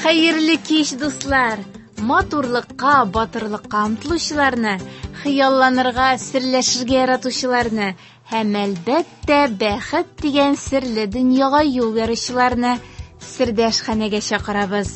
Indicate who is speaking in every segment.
Speaker 1: Хәерле кич, дуслар! Матурлыкка, батырлыкка омтылучыларны, хыялланырга, серләшергә яратучыларны һәм әлбәттә бәхет дигән серле дөньяга юл яручыларны Сердәшханәгә чакырабыз.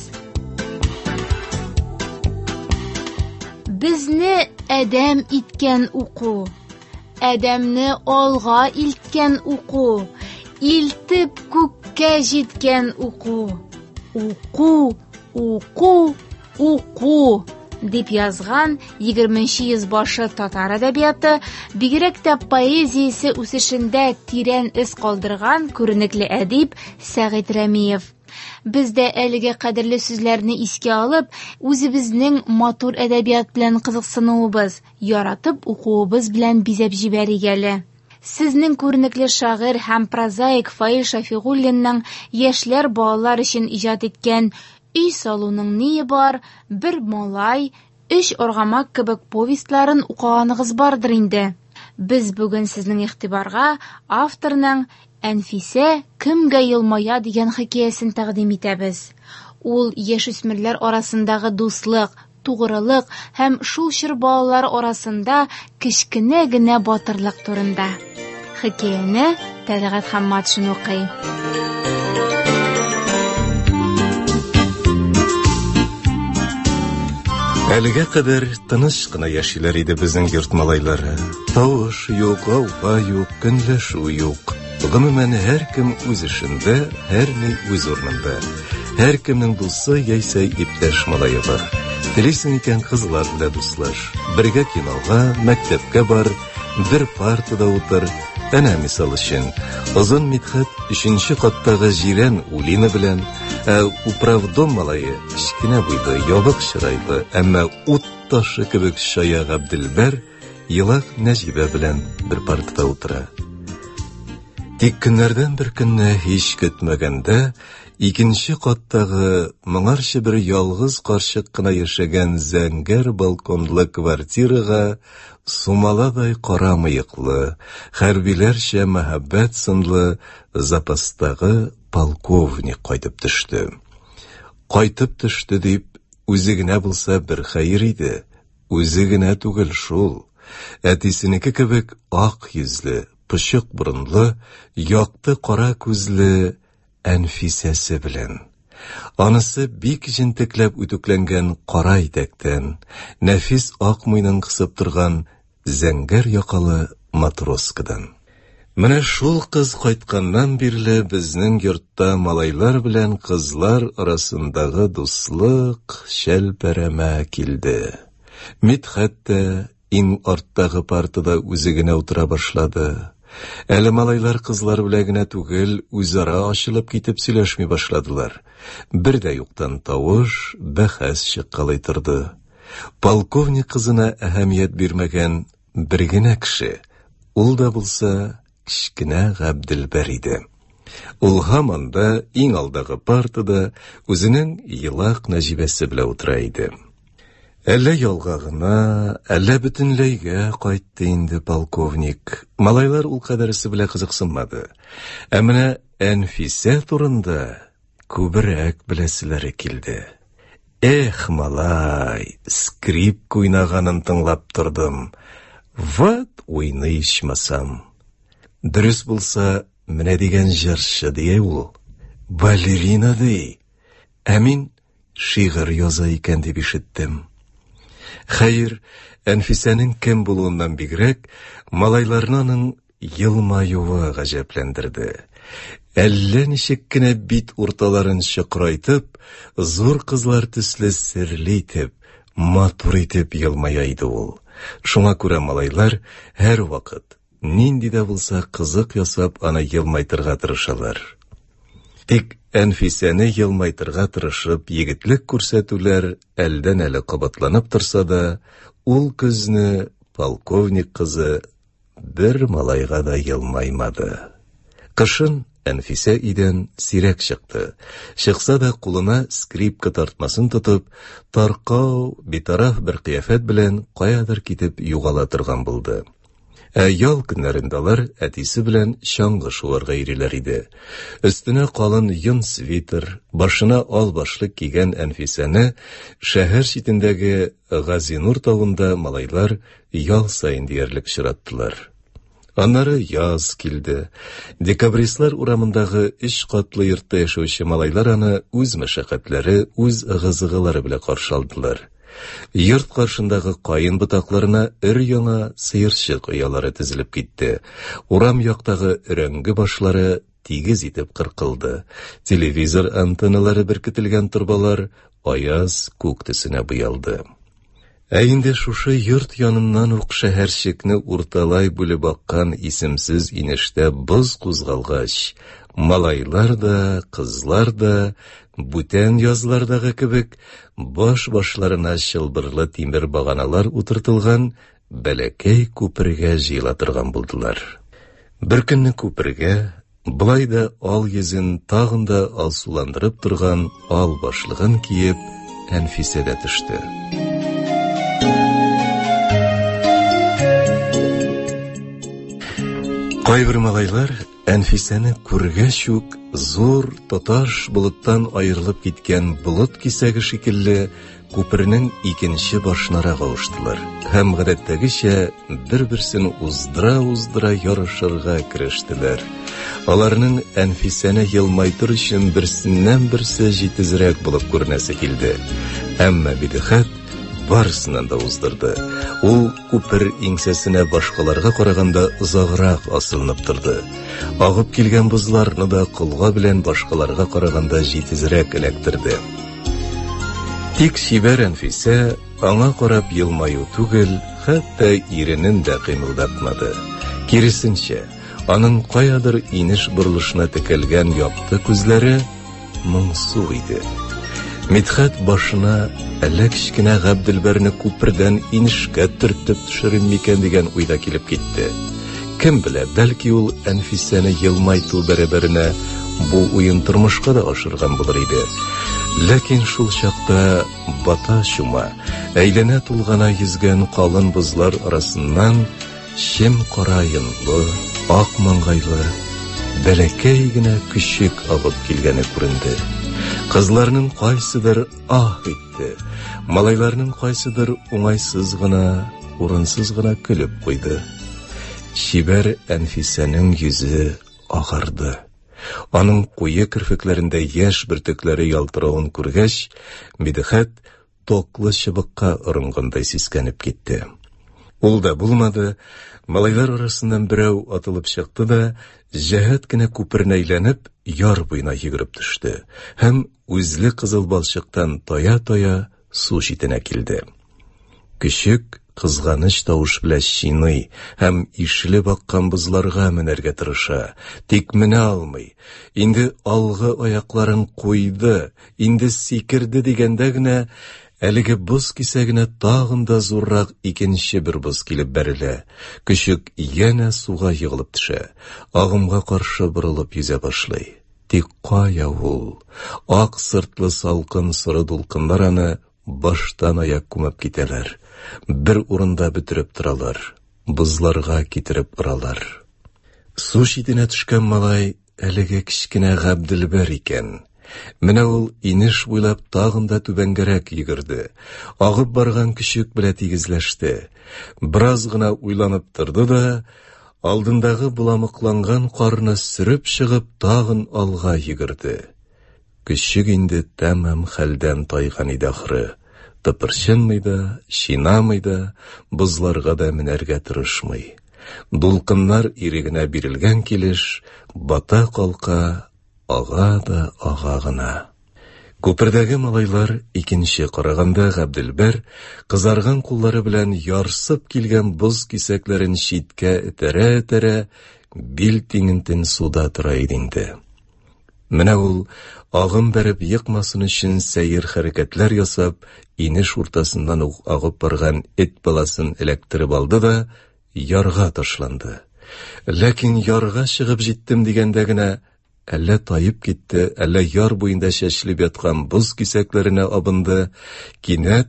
Speaker 1: Безне адәм иткән уку, адәмне алга илткән уку, илтеп күккә җиткән уку. Уку, уку, уку дип язган 20нче йөз татар әдәбияты, бигрәк тә поэзиясе үсешендә тирән эз калдырган күренекле әдип Сәгыйть Рәмиев. Без дә әлеге кадерле сүзләрне искә алып, үзебезнең матур әдәбият белән кызыксынуыбыз, яратып укуыбыз белән бизәп җибәрик әле. Сезнең күренекле шагыйрь һәм прозаик Фаил Шафигуллинның яшьләр балалар өчен иҗат иткән «Өй салуның ние бар», «Бер малай», «Өч аргамак» кебек повестларын укыганыгыз бардыр инде. Без бүген сезнең игътибарга авторның «Әнфисә кемгә елмая» дигән хикәясен тәкъдим итәбез. Ул яшүсмерләр арасындагы дуслык, тугрылык һәм шул чор балалар арасында кечкенә генә батырлык турында. Хикәяне Тәлгать Хамматшин укый.
Speaker 2: Әлегә кадәр тыныч кына яшиләр иде безнең йорт малайлары. Тавыш юк, ауга юк, көнләшү юк. Гомумән һәркем үз эшендә, һәрни үз урынында. Һәркемнең дусы яисә иптәш малае бар. Телисең икән кызлар белән дуслаш. Бергә кинога, мәктәпкә бар, бер партада утыр. Әнә мисал өчен, Озын Мидхәт 3нче каттагы җирән Улина белән, управдом малае кечкенә буйлы, ябык чырайлы, әмма ут ташы кебек шая Габделбәр елак Нәҗибә белән бер партада утыра. Тик көннәрдән бер көнне һич көтмәгәндә 2нче каттагы моңарчы бер ялгыз карчык кына яшәгән зәңгәр балконлы квартирага сумаладай кара мыеклы, хәрбиләрчә мәхәббәт сынлы запастагы полковник кайтып төште. Кайтып төште дип, үзе генә булса бер хәер иде. Үзе генә түгел шул. Әтисенеке кебек ак йөзле, пычык борынлы, якты кара күзле Әнфисәсе белән. Анысы бик җентекләп үтүкләнгән кара итәктән, нәфис ак муенын кысып торган зәңгәр якалы матроскадан. Менә шул кыз кайтканнан бирле безнең йортта малайлар белән кызлар арасындагы дуслык шәлпәрәмә килде. Мидхәт тә иң арттагы партада үзе генә утыра башлады. Әле малайлар кызлар белән генә түгел, үзара ачылып китеп сөйләшми башладылар. Бер дә юктан тавыш, бәхәс чыккалый торды. Полковник кызына әһәмият бирмәгән бер генә кеше, ул да булса кечкенә Габделбәр иде. Ул һаман да иң алдагы партада үзенең елак Нәҗибәсе белән утыра иде. Әллә ялга гына, әллә бөтенләйгә кайтты инде полковник. Малайлар ул кадәресе белән кызыксынмады. Ә менә Әнфисә турында күбрәк беләселәре килде. Эх, малай, скрипка уйнаганын тыңлап тордым. Вот уйный ичмасам. Дөрес булса, менә дигән җырчы дия ул. Балерина ди. Ә мин шигырь яза икән дип ишеттем. Хәер, Әнфисәнең кем булуыннан бигрәк, малайларның елмаюы гаҗәпләндерде. Әллә ничек кенә бит урталарын чыкрайтып, зур кызлар төсле серле итеп, матур итеп елмая иде ул. Шуңа күрә малайлар һәр вакыт, нинди дә булса кызык ясап, аны елмайтырга тырышалар. Тик Әнфисәне елмайтырга тырышып, егетлек күрсәтүләр әлдән-әле кабатланып торса да, ул көзне полковник кызы бер малайга да елмаймады. Кышын Әнфисә идән сирәк чыкты. Чыкса да кулына скрипка тартмасын тотып, таркау, битараф бер кыяфәт белән каядыр китеп югала торган булды. Ял көннәрендә алар әтисе белән чаңгы шуларга йөриләр иде. Өстенә калын йон свитер, башына ал башлык кигән Әнфисәне шәһәр читендәге Газинур тауында малайлар ял сайын диярлек очраттылар. Аннары яз килде. Декабристлар урамындагы 3 катлы йортта яшәүче малайлар аны үз мәшәкатьләре, үз ыгы-зыгылары белән каршы алдылар. Йорт каршындагы кайын ботакларына өр-яңа сыерчык оялары тезелеп китте. Урам яктагы өрәңге башлары тигез итеп кыркылды. Телевизор антенналары беркетелгән торбалар аяз күк төсенә буялды. Инде шушы йорт яныннан ук шәһәрчекне урталай бүлеп аккан исемсез инештә боз кузгалгач, малайлар да, кызлар да, бүтән язлардагы кебек, баш-башларына чылбырлы тимер баганалар утыртылган бәләкәй күпергә җыела торган булдылар. Бер көнне күпергә, булай да ал йөзен тагын да алсуландырып торган ал башлыгын киеп, Әнфисә дә төште. Кайбер малайлар Әнфисәне күргәч үк зур тоташ болыттан аерылып киткән болыт кисәге шикелле күпернең икенче башына кавыштылар һәм гадәттәгечә бер-берсен уздыра ярышырга керештеләр. Аларның Әнфисәне елмайтыр өчен берсеннән-берсе җитезрәк булып күренәсе килде. Әмма Бидихәт барысыннан да уздырды. Ул күпер иңсәсенә башкаларга караганда озаграк асылынып торды. Агып килгән бозларны да кулга белән башкаларга караганда җитезрәк эләктерде. Тик Шибәр Әнфисә аңа карап елмаю түгел, хәтта иренен дә кыймылдатмады. Киресенчә, аның каядыр инеш борылышына текәлгән якты күзләре моңсу иде. Мидхәт башына әллә кечкенә Габделбәрне күпердән инешкә төртеп төшерим микән дигән уйда килеп китте. Кем белә, бәлки ул Әнфисәне елмайту бәрабәренә бу уен тормышка да ашырган булыр иде. Ләкин шул чакта бата шума, әйләнә тулгана йөзгән калын бозлар арасыннан шем караенлы, ак маңгайлы, бәләкәй генә күшек агып килгәне күренде. Кызларның кайсыдыр ах итте, малайларның кайсыдыр уңайсыз гына, урынсыз гына көлеп куйды. Шибәр Әнфисәнең йөзе агарды. Аның куе кирфекләрендә яшь бөртекләре ялтыравын күргәч, Бидихәт токлы чыбыкка ырынгандай сискәнеп китте. Ул да булмады, малайлар арасыннан берәү атылып чыкты да, җәһәт кенә күперне әйләнеп, яр буена йөгереп төште һәм үзле кызыл балчыктан тая-тая су читенә килде. Күшек кызганыч тавыш белән чиный һәм ишле баккан бозларга менәргә тырыша, тик менә алмый. Инде алгы аякларын куйды, инде сикерде дигәндә генә әлеге боз кисәгенә тагын да зуррак икенче бер боз килеп бәрелә. Күшек янә суга егылып төшә, агымга каршы борылып йөзә башлый. Тик кая ул? Ак сыртлы салкын сыры дулкыннар аны баштан аяк күмеп китәләр. Бер урында бөтереп торалар, бозларга китереп ыралар. Су читенә төшкән малай әлеге кечкенә Габделбәр икән. Менә ул инеш буйлап тагын да түбәнгәрәк йөгерде. Агып барган күшек белән тигезләште. Бераз гына уйланып торды да, алдындагы буламыкланган карны сөреп чыгып тагын алга йөгерде. Күшек инде тәмам хәлдән тайган иде ахры. Тыпырчынмый да, чинамый да, бозларга да менәргә тырышмый. Дулкыннар ирегенә бирелгән килеш, бата калка ага да ага гына. Күпердәге малайлар икенче караганда Габделбәр кызарган куллары белән ярсып килгән боз кисәкләрен читкә этәрә-этәрә бил тиңентен суда тора иде инде. Менә ул агым бәреп йыкмасын өчен сәер хәрәкәтләр ясап, инеш уртасыннан ук агып барган эт баласын эләктереп алды да ярга ташланды. Ләкин ярга чыгып җиттем дигәндә генә әллә таеп китте, әллә яр буенда чәчелеп яткан боз кисәкләренә абынды, кинәт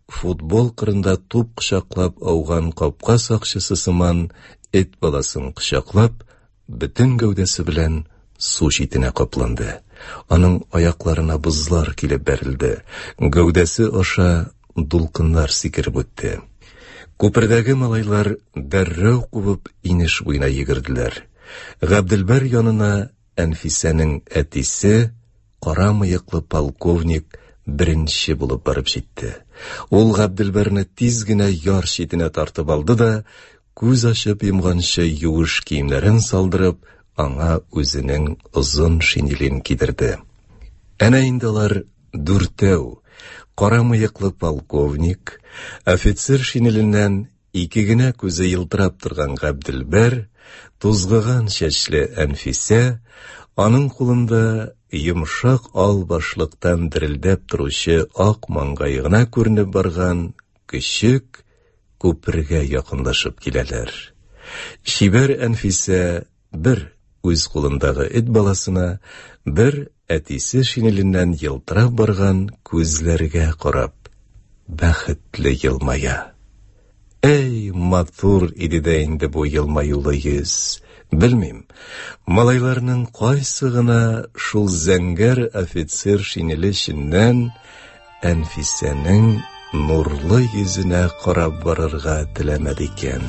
Speaker 2: футбол кырында туп кычаклап ауган капка сакчысы сыман эт баласын кычаклап, бүтүн гәүдәсе белән су читенә капланды. Аның аякларына бузлар килеп бәрелде. Гәүдәсе аша дулкыннар сикереп үтте. Күпердәге малайлар дәррәү кубып инеш буена йөгерделәр. Габделбәр янына Әнфисәнең әтисе, кара мыеклы полковник, беренче булып барып җитте. Ул Габделбәрне тиз генә яр читенә тартып алды да, күз ачып йомганчы юеш киемнәрен салдырып, аңа үзенең озын шинелен кидерде. Әнә инде алар дүртәү, кара мыеклы полковник, офицер шинеленнән ике генә күзе йылтырап торган Габделбәр, тузгыган чәчле Әнфисә, аның кулында йомшак ал башлыктан дерелдәп торучы ак маңгайына күренеп барган кичек күпергә якынлашып киләләр. Шибәр Әнфисә бер үз кулындагы эт баласына, бер әтисе шинеленнән йылтырап барган күзләргә карап, бәхетле елмая. Эй, матур иде дә инде бу елмаюлы йөз. Белмим, малайларның кайсы гына шул зәңгәр офицер шинеле эченнән Әнфисәнең нурлы йөзенә карап барырга теләмәде икән.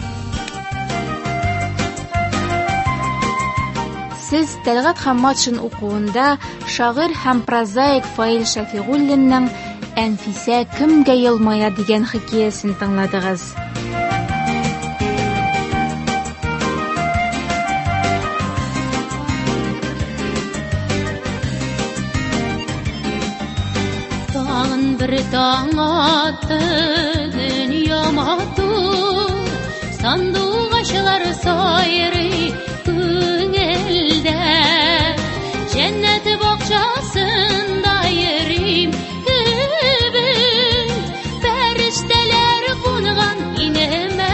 Speaker 1: Сез Тәлгать Хамматшин укуында шагыйрь һәм прозаик Фаил Шафигуллинның «Әнфисә кемгә елмая» дигән хикәясен тыңладыгыз.
Speaker 3: Тагын бер таң атты, дөнья матур, сандугачлар сайрый күңелдә, җәннәт бакчасында йөрим кебек, фәрештәләр кунган инемә,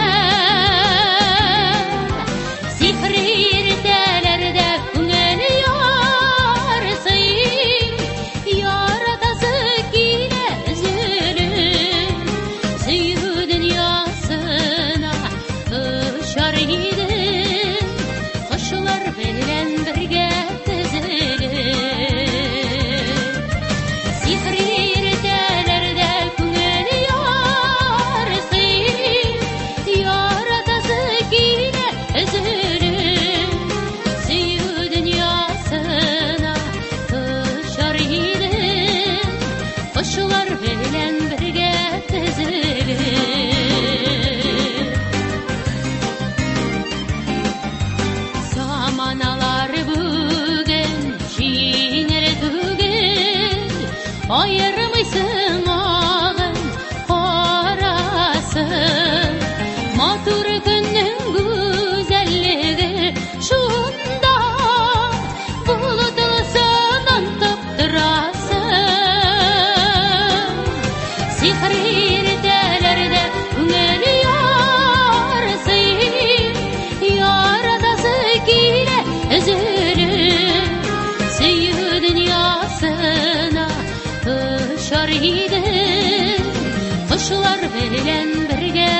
Speaker 3: сихри иртәләрдә күңел ярсый, яратасы килә өзелеп, сөю дөньясына очар идем, кошлар белән бергә тезелеп. Сихри иртәләрдә күңел ярсый, яратасы килә өзелеп, сөю дөньясына очар идем, кошлар белән бергә тезелеп. Заманалар бүген җиңел түгел, аермыйсың ағын карасын, матур көннең гүзәллеге шунда, болытлысыннан топтырасың. Сихри иртәләрдә күңел ярсый, яратасы килә өзелеп, сөю дөньясына очар идем, кошлар белән бергә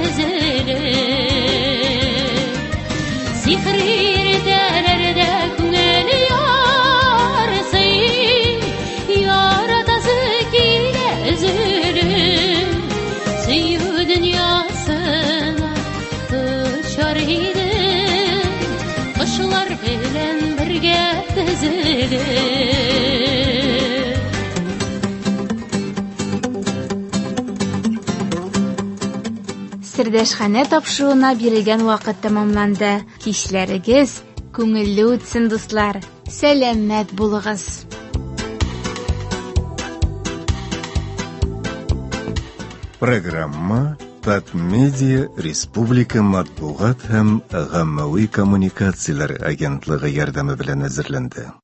Speaker 3: тезелеп. Сихри иртәләрдә күңел ярсый, яратасы килә өзелеп, сөю дөньясына очар идем, кошлар белән бергә тезелеп.
Speaker 1: Сердәшханә тапшыруына бирелгән вакыт тәмамланды. Кичләрегез күңелле үтсен, дуслар. Сәламәт булыгыз.
Speaker 2: Программа Татмедиа Республика матбугат һәм гаммәви коммуникацияләр агентлыгы ярдәме белән әзерләнде.